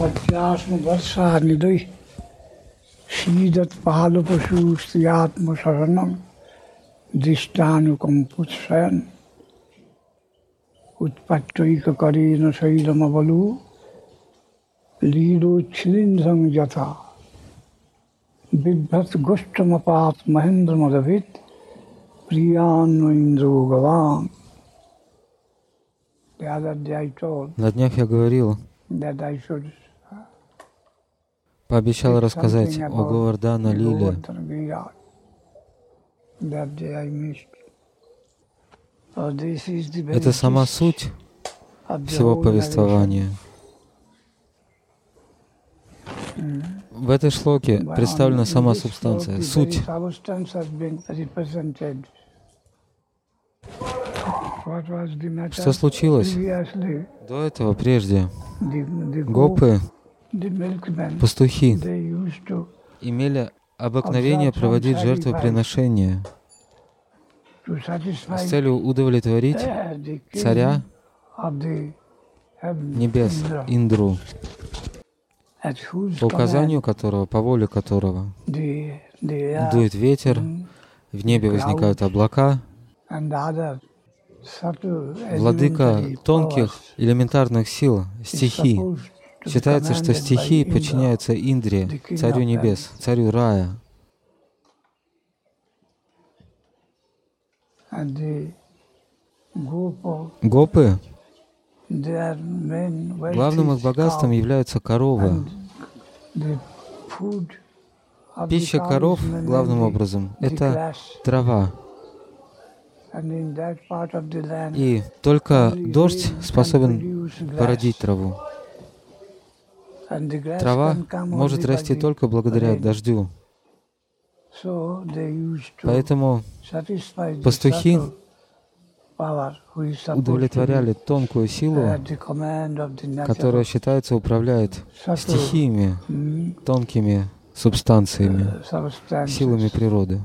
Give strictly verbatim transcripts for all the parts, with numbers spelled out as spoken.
Satyasma Varsha Nidai Shidat Pahalo Pashu Striyatma Saranam Dishtanu Putsayan Utpattoika Karina Sailamavalu Lido Chilindram Yatha Bibhat Goshtamapat Mahendra Madhavit Priyanu Indru Gavan. На днях я говорил, пообещал рассказать о Говардхана Лиле. Это сама суть всего повествования. В этой шлоке представлена сама субстанция, суть. Что случилось до этого, прежде? Гопы, пастухи, имели обыкновение проводить жертвоприношения с целью удовлетворить царя небес, Индру, по указанию которого, по воле которого дует ветер, в небе возникают облака. Владыка тонких элементарных сил, стихий. Считается, что стихии подчиняются Индре, царю небес, царю рая. Гопы, главным их богатством являются коровы. Пища коров, главным образом, это трава. И только дождь способен породить траву. Трава может расти только благодаря дождю. Поэтому пастухи удовлетворяли тонкую силу, которая, считается, управляет стихиями, тонкими субстанциями, силами природы.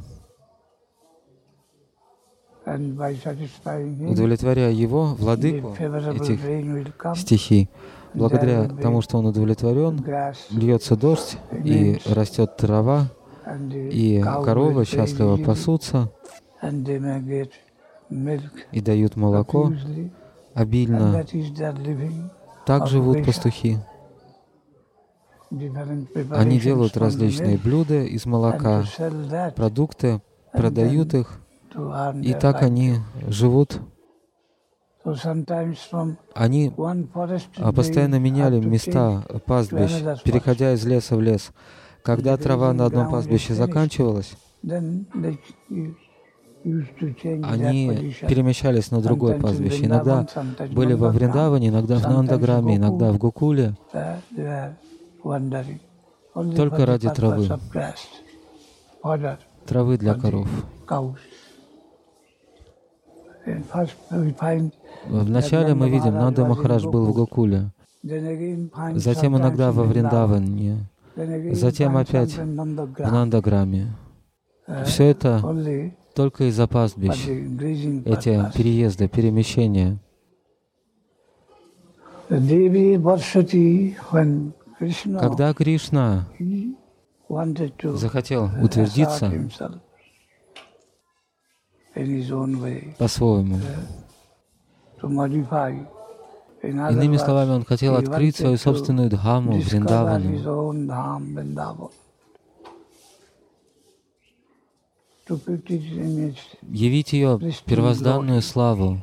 Удовлетворяя его, владыку этих стихий, благодаря тому, что он удовлетворен, льется дождь, и растет трава, и коровы счастливо пасутся, и дают молоко обильно. Так живут пастухи. Они делают различные блюда из молока, продукты, продают их, и так они живут. Они постоянно меняли места пастбищ, переходя из леса в лес. Когда трава на одном пастбище заканчивалась, они перемещались на другое пастбище. Иногда были во Вриндаване, иногда в Нандаграме, иногда в Гокуле. Только ради травы. Травы для коров. Вначале мы видим, Нанда Махарадж был в Гокуле, затем иногда во Вриндаване, затем опять в Нандаграме. Все это только из-за пастбищ, эти переезды, перемещения. Когда Кришна захотел утвердиться по-своему, иными словами, он хотел открыть свою собственную дхаму Вриндавану, явить ее первозданную славу.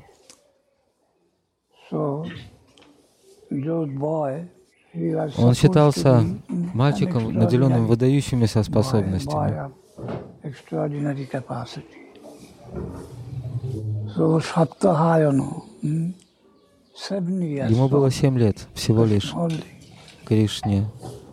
Он считался мальчиком, наделенным выдающимися способностями. Ему было семь лет всего лишь, Кришне.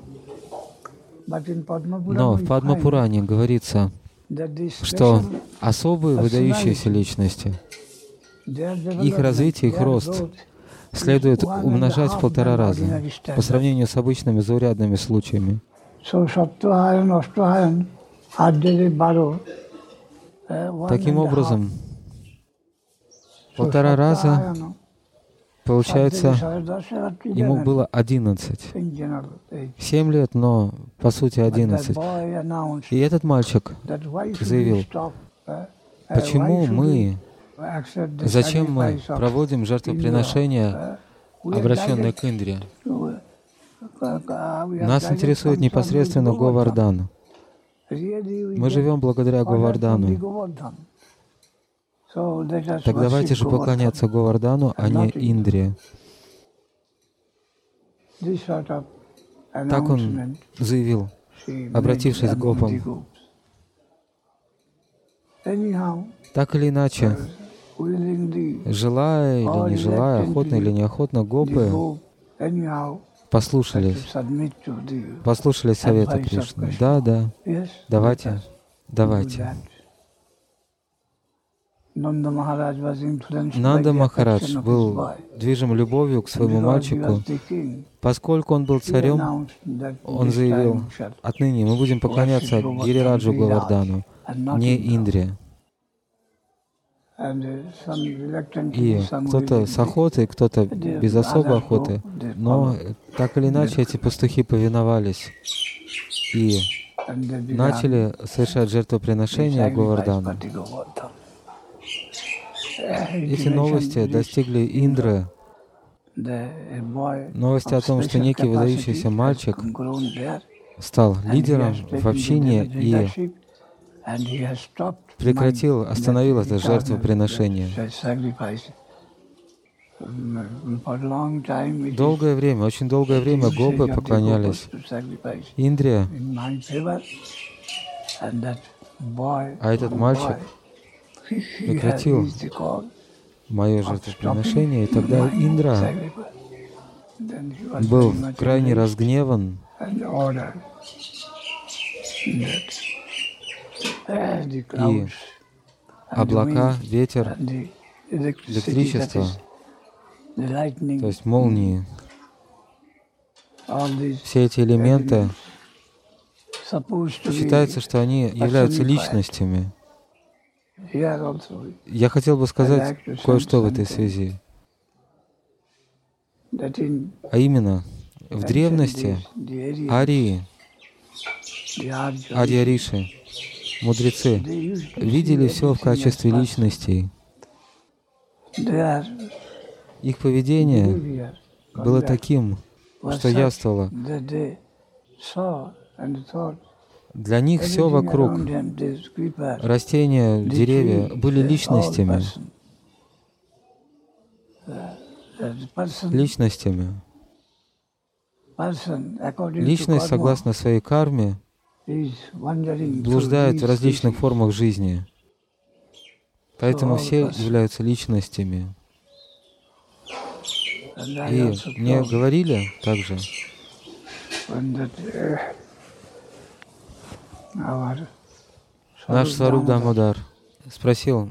Но в Падма-пуране говорится, что особые выдающиеся личности, их развитие, их рост следует умножать в полтора раза по сравнению с обычными заурядными случаями. Таким образом, полтора раза Получается, ему было одиннадцать. Семь лет, но по сути одиннадцать. И этот мальчик заявил, почему мы, зачем мы проводим жертвоприношения, обращенные к Индре? Нас интересует непосредственно Говардан. Мы живем благодаря Говардану. Так давайте же поклоняться Говардану, а не Индре. Так он заявил, обратившись к гопам. Так или иначе, желая или не желая, охотно или неохотно, гопы послушались, послушались совета Кришны. Да, да, давайте, давайте. Нанда Махарадж был движим любовью к своему мальчику. Поскольку он был царем, он заявил, отныне мы будем поклоняться Гирираджу Говардану, не Индре. И кто-то с охотой, кто-то без особой охоты, но так или иначе эти пастухи повиновались и начали совершать жертвоприношения Говардану. Эти новости достигли Индры. Новости о том, что некий выдающийся мальчик стал лидером в общине и прекратил, остановил это жертвоприношение. Долгое время, очень долгое время гопы поклонялись Индре, а этот мальчик прекратил мое жертвоприношение, и тогда Индра был крайне разгневан, и облака, ветер, электричество, то есть молнии, все эти элементы, считается, что они являются личностями. Я хотел бы сказать кое-что в этой связи. А именно, в древности арии, арья-риши, мудрецы, видели все в качестве личностей. Их поведение было таким, что явствовало. Для них все вокруг, растения, деревья, были личностями. Личностями. Личность, согласно своей карме, блуждает в различных формах жизни. Поэтому все являются личностями. И мне говорили также, наш Сваруб Дамодар спросил,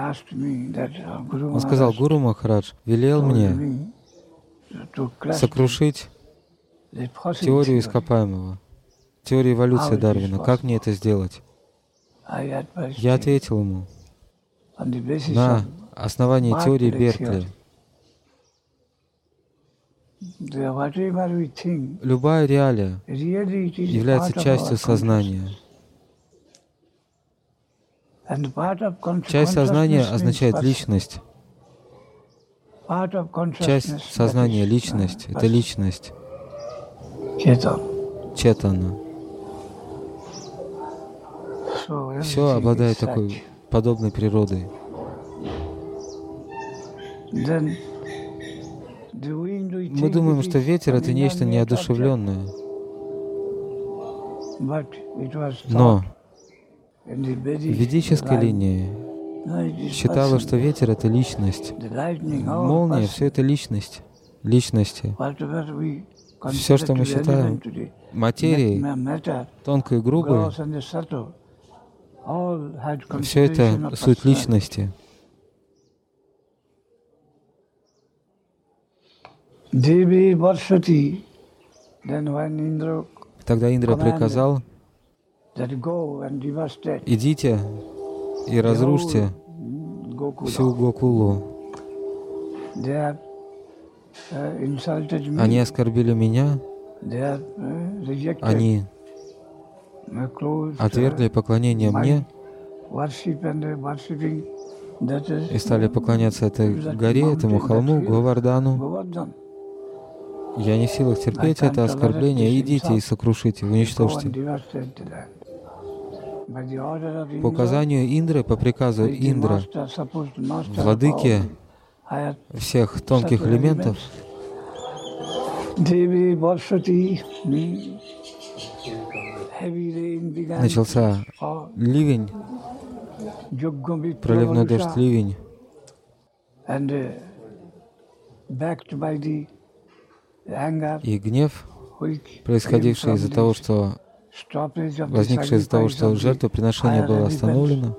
он сказал, Гуру Махарадж велел мне сокрушить теорию ископаемого, теорию эволюции Дарвина. Как мне это сделать? Я ответил ему на основании теории Беркли. Любая реалия является частью сознания. Часть сознания означает личность. Часть сознания, личность, это личность. Четана. Все обладает такой подобной природой. Мы думаем, что ветер — это нечто неодушевленное. Но в ведической линии считалось, что ветер — это личность. Молния — все это личность. Личности. Все, что мы считаем материей, тонкой и грубой, все это суть личности. Тогда Индра приказал: идите и разрушьте всю Гокулу. uh, insulted me. Они оскорбили меня, They are uh, rejected. они uh, closed, отвергли поклонение my мне worship and uh, worshipping that is, и стали поклоняться этой that горе, mountain, этому that холму, hill, Говардану. Govardhan. Я не в силах терпеть это оскорбление. Идите и сокрушите, уничтожьте. По указанию Индры, по приказу Индра, владыки всех тонких элементов, начался ливень, проливной дождь, ливень. И гнев, происходивший из-за того, что возникший из-за того, что жертвоприношение было остановлено.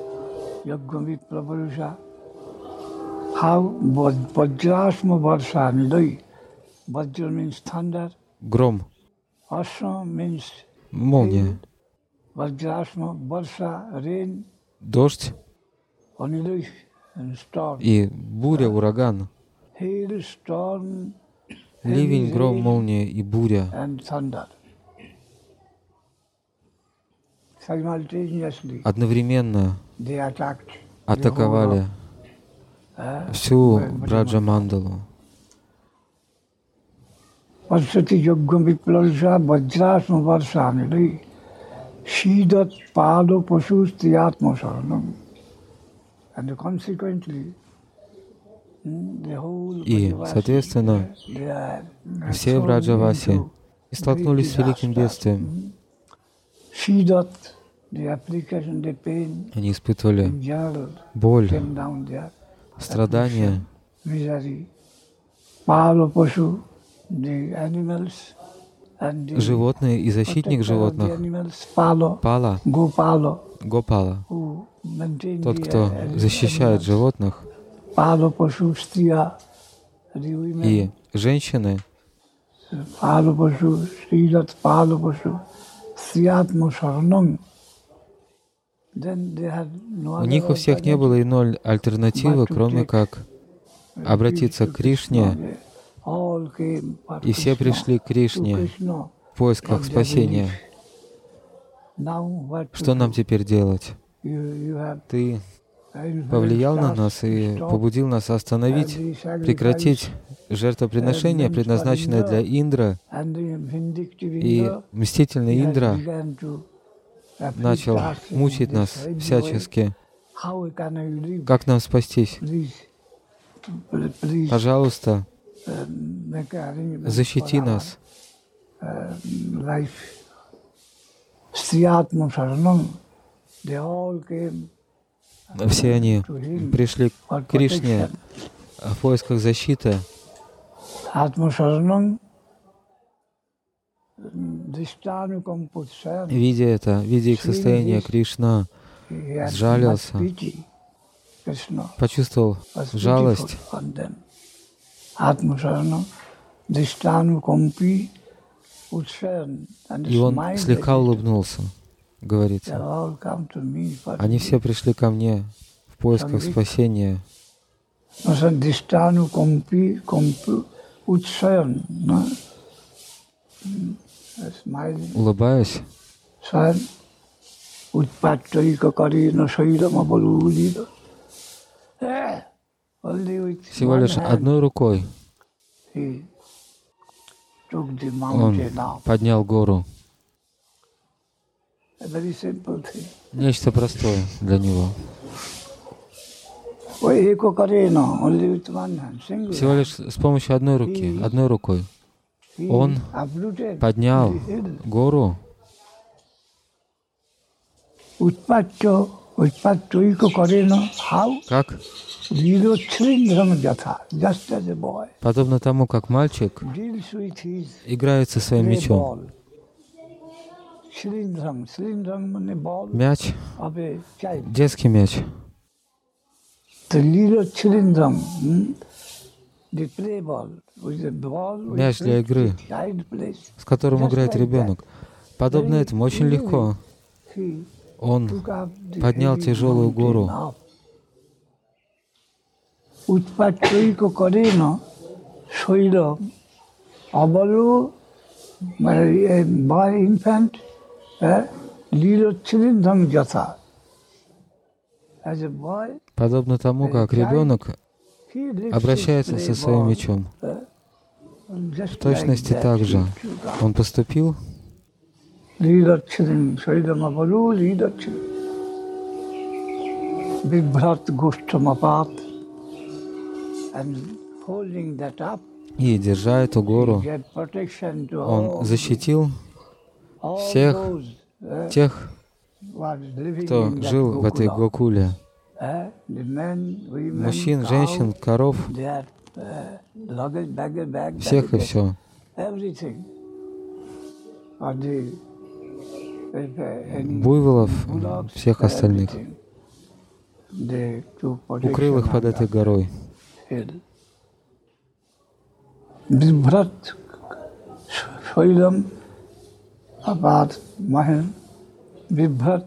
Гром, молния, дождь и буря, ураган, ливень, гром, молния и буря одновременно атаковали всю Браджа-мандалу. И, соответственно, все Браджаваси столкнулись с великим бедствием. Они испытывали боль, страдания. Животные и защитник животных, Пала, Гопала, тот, кто защищает животных, и женщины, у них у всех не было иной альтернативы, кроме как обратиться к Кришне, и все пришли к Кришне в поисках спасения. Что нам теперь делать? Ты повлиял на нас и побудил нас остановить, прекратить жертвоприношение, предназначенное для Индра, и мстительный Индра начал мучить нас всячески. Как нам спастись? Пожалуйста, защити нас. Все они пришли к Кришне в поисках защиты. Видя это, видя их состояние, Кришна сжалился, почувствовал жалость. И он слегка улыбнулся, говорится. Они все пришли ко мне в поисках спасения. Улыбаясь, всего лишь одной рукой он поднял гору. Нечто простое для него. Всего лишь с помощью одной руки, одной рукой. Он поднял гору. Как? Подобно тому, как мальчик играет со своим мячом. Мяч, детский мяч. Мяч для игры, с которым играет ребенок. Подобно этому очень легко. Он поднял тяжелую гору. Shailam, Abalu, a boy infant, Lilo Chilindam Jata. As a boy, Подобно тому, как ребенок обращается со своим мечом. В точности так же он поступил. И, держа эту гору, он защитил всех тех, кто жил в этой Гокуле. Мужчин, женщин, коров, всех и все. Буйволов, всех остальных. Укрыл их под этой горой. Bhrat Shailam Abad Mahan Vibhrat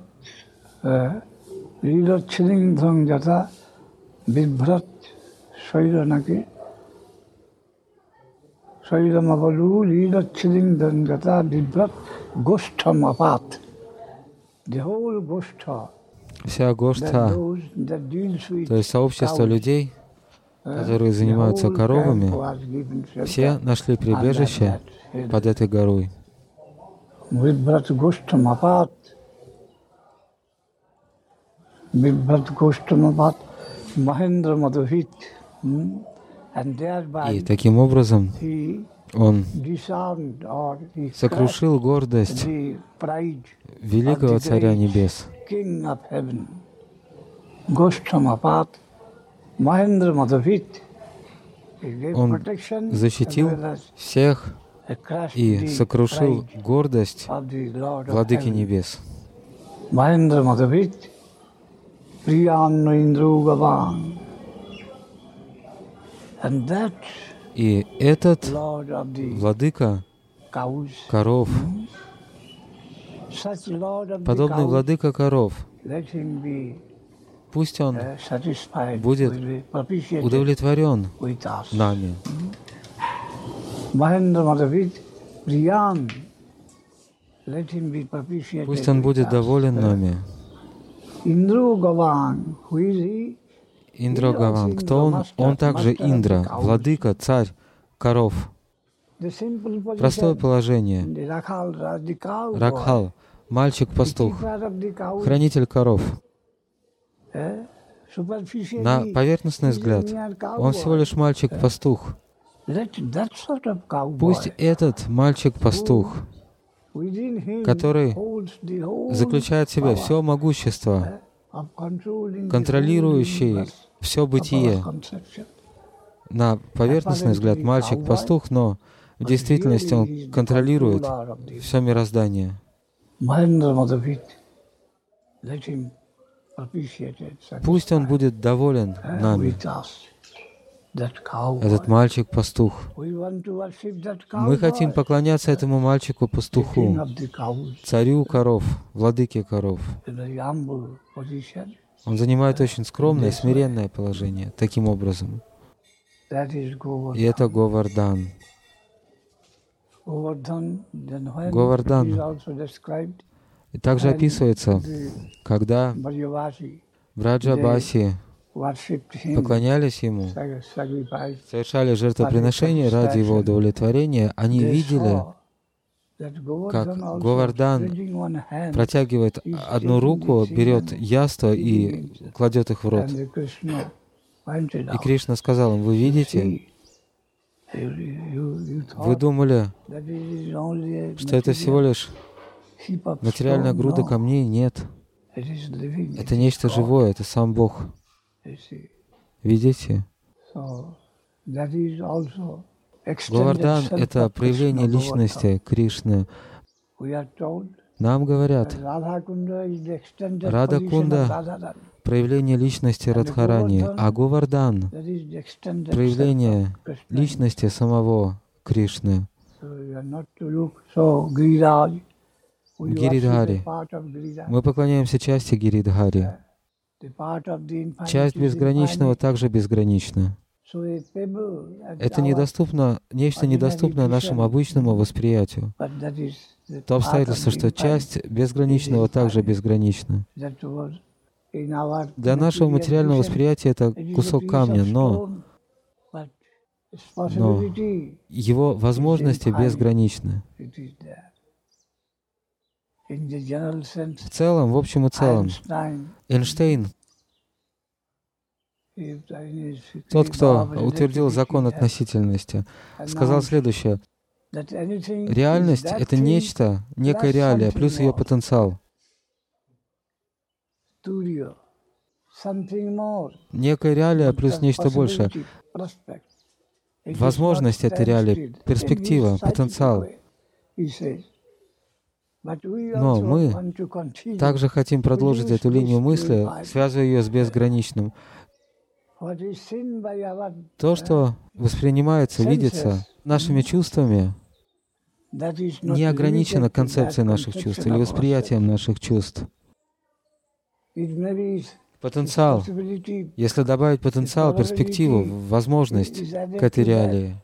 Lila Chilindam Jata Vibhrat Shailanaki Shailam Abalu Lila Chilindam Jata Vibhrat Goshtam Abad. The whole Goshtha, Вся Гоштха, то есть сообщество людей, которые занимаются коровами, все нашли прибежище под этой горой. Vibhrat Goshtam Abad Vibhrat Goshtam Abad Mahendra Madhavit. И таким образом он сокрушил гордость великого Царя Небес. Он защитил всех и сокрушил гордость Владыки Небес. Mahendra Madhavit Priyanno Indru Gavan. And that И этот владыка коров, подобный владыка коров, пусть он будет удовлетворен нами. Пусть он будет доволен нами. Индра Гаван. Кто он? Он также Индра, владыка, царь коров. Простое положение. Ракхал, мальчик-пастух, хранитель коров. На поверхностный взгляд, он всего лишь мальчик-пастух. Пусть этот мальчик-пастух, который заключает в себе все могущество, контролирующий все бытие. На поверхностный взгляд мальчик-пастух, но в действительности он контролирует все мироздание. Пусть он будет доволен нами, этот мальчик-пастух. Мы хотим поклоняться этому мальчику-пастуху, царю коров, владыке коров. Он занимает очень скромное, смиренное положение, таким образом. И это Говардан. Говардан и также описывается, когда Браджабаси поклонялись ему, совершали жертвоприношения ради его удовлетворения, они видели, как Говардан протягивает одну руку, берет яства и кладет их в рот. И Кришна сказал им: вы видите, вы думали, что это всего лишь материальная груда камней? Нет. Это нечто живое, это сам Бог. Видите? Говардан — это проявление личности Кришны. Нам говорят, Рада-кунда — проявление личности Радхарани, а Говардан — проявление личности самого Кришны. Гиридхари. Мы поклоняемся части Гиридхари. Часть безграничного также безгранична. Это недоступно, нечто недоступное нашему обычному восприятию. То обстоятельство, что часть безграничного также безгранична. Для нашего материального восприятия это кусок камня, но, но его возможности безграничны. В целом, в общем и целом, Эйнштейн, тот, кто утвердил закон относительности, сказал следующее. Реальность — это нечто, некая реалия, плюс ее потенциал. Некая реалия плюс нечто большее. Возможность — это реалия, перспектива, потенциал. Но мы также хотим продолжить эту линию мысли, связывая ее с безграничным. То, что воспринимается, видится нашими чувствами, не ограничено концепцией наших чувств или восприятием наших чувств. Потенциал. Если добавить потенциал, перспективу, возможность к этой реалии,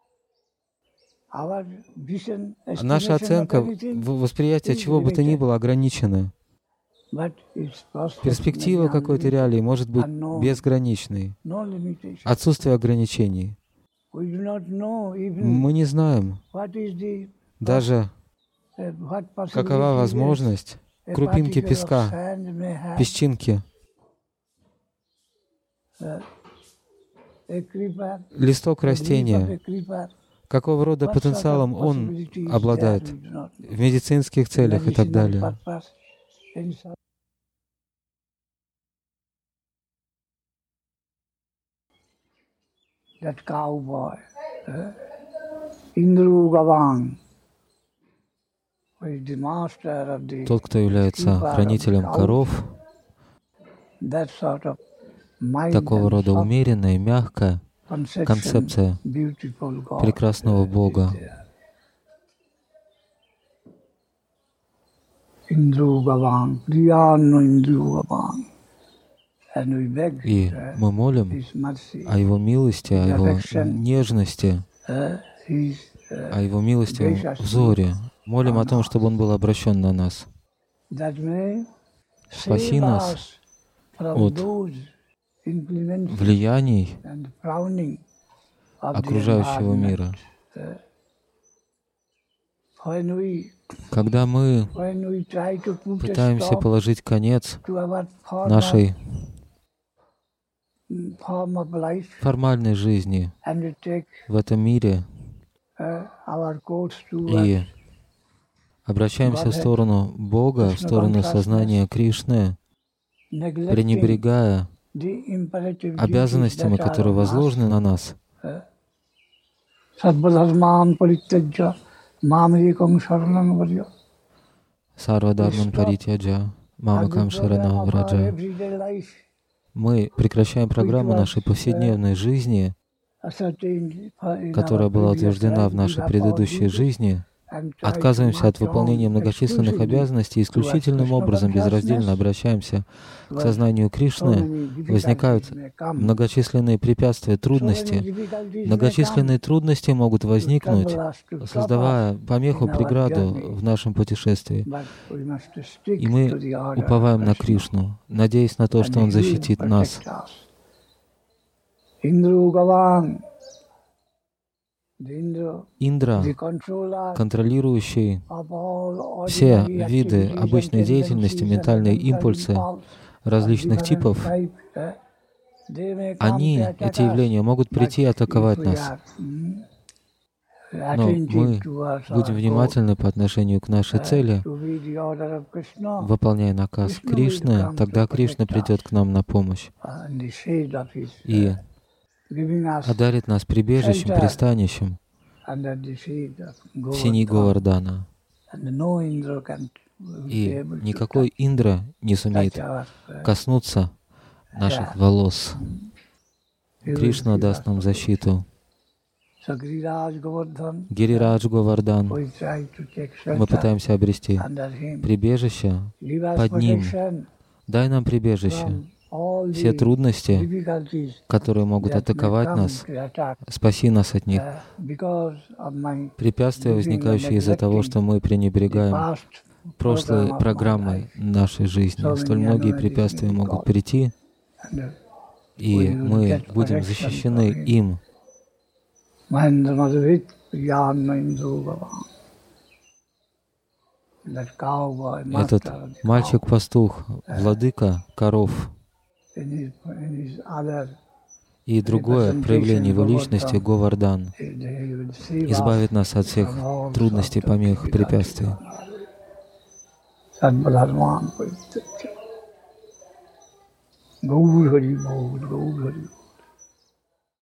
наша оценка, восприятие чего бы то ни было ограничена. Перспектива какой-то реалии может быть безграничной. Отсутствие ограничений. Мы не знаем даже, какова возможность крупинки песка, песчинки, листок растения, какого рода потенциалом он обладает в медицинских целях и так далее. That cowboy, uh, Indru Gavang, who is the master of the Тот, кто является хранителем коров, that sort of mind такого рода and умеренная, мягкая conception, концепция beautiful God, прекрасного Бога. Indru Gavang, Priyanu Indru Gavang. И мы молим о Его милости, о Его нежности, о Его милости взоре. Молим о том, чтобы Он был обращен на нас. Спаси нас от влияний окружающего мира. Когда мы пытаемся положить конец нашей формальной жизни в этом мире и обращаемся в сторону Бога, в сторону сознания Кришны, пренебрегая обязанностями, которые возложены на нас. Сарвадharman паритяджа, мамакам шаранам враджа. Мы прекращаем программу нашей повседневной жизни, которая была утверждена в нашей предыдущей жизни, отказываемся от выполнения многочисленных обязанностей, исключительным образом безраздельно обращаемся к сознанию Кришны, возникают многочисленные препятствия, трудности. Многочисленные трудности могут возникнуть, создавая помеху, преграду в нашем путешествии. И мы уповаем на Кришну, надеясь на то, что Он защитит нас. Индра, контролирующий все виды обычной деятельности, ментальные импульсы различных типов, они, эти явления, могут прийти и атаковать нас. Но мы будем внимательны по отношению к нашей цели, выполняя наказ Кришны, тогда Кришна придет к нам на помощь и одарит нас прибежищем, пристанищем в сени Говардхана. И никакой Индра не сумеет коснуться наших волос. Кришна даст нам защиту. Гирирадж Говардхан, мы пытаемся обрести прибежище под Ним. Дай нам прибежище все трудности, которые могут атаковать нас, спаси нас от них. Препятствия, возникающие из-за того, что мы пренебрегаем прошлой программой нашей жизни. Столь многие препятствия могут прийти, и мы будем защищены им. Этот мальчик-пастух, владыка коров, и другое проявление его личности, Говардан, избавит нас от всех трудностей, помех, препятствий. Gaur Hari Bol, Gaur Hari Bol.